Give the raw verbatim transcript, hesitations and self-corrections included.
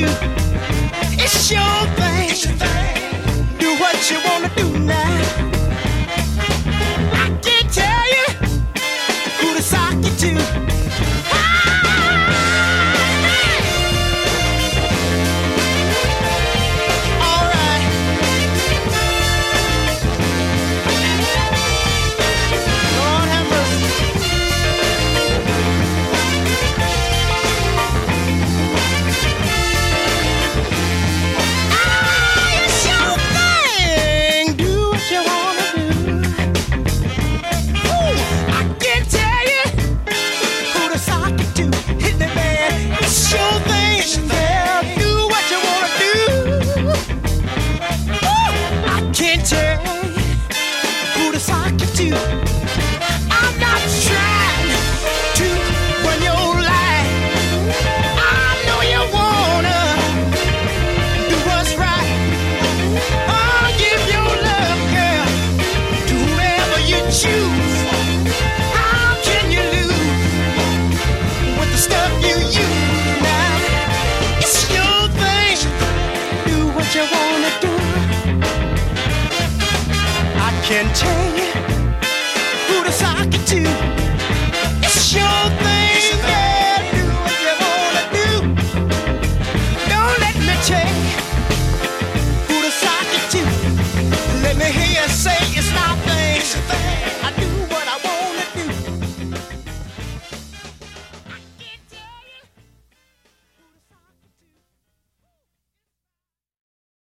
you. It's your thing. It's your thing. Do what you wanna do now. I can't tell you who to sock you to. Can't tell you who to sock it to.